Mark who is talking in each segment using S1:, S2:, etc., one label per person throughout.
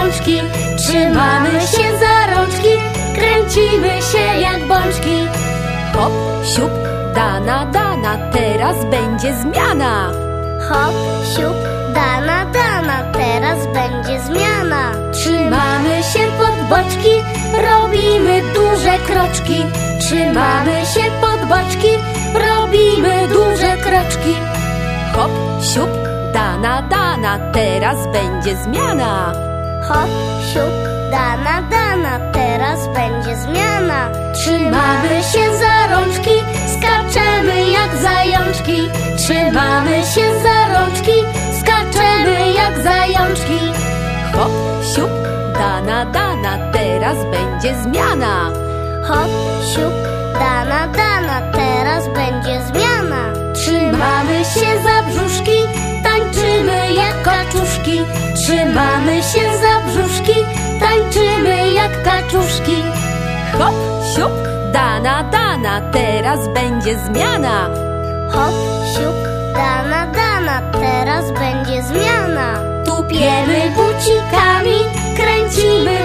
S1: pączki. Trzymamy się za rączki, kręcimy się jak bączki.
S2: Hop, siup, dana, dana, teraz będzie zmiana.
S1: Hop, siup, dana, dana, teraz będzie zmiana. Trzymamy się pod boczki, robimy duże kroczki. Trzymamy się pod boczki, robimy duże kroczki.
S2: Hop, siup, dana, dana, teraz będzie zmiana.
S1: Hop, siup, dana, dana, teraz będzie zmiana. Trzymamy się za rączki, skaczemy jak zajączki. Trzymamy się za rączki, skaczemy jak zajączki.
S2: Hop, siup, dana, dana, teraz będzie zmiana.
S1: Hop, siup, dana, dana, teraz będzie zmiana. Trzymamy się za brzuszki, tańczymy jak kaczuszki. Trzymamy się za brzuszki, tańczymy jak kaczuszki.
S2: Hop, siup, dana, dana, teraz będzie zmiana.
S1: Hop, siup, dana, dana, teraz będzie zmiana. Tupiemy bucikami, kręcimy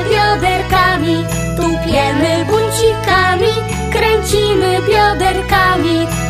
S1: bioderkami. Tupiemy bucikami, kręcimy bioderkami.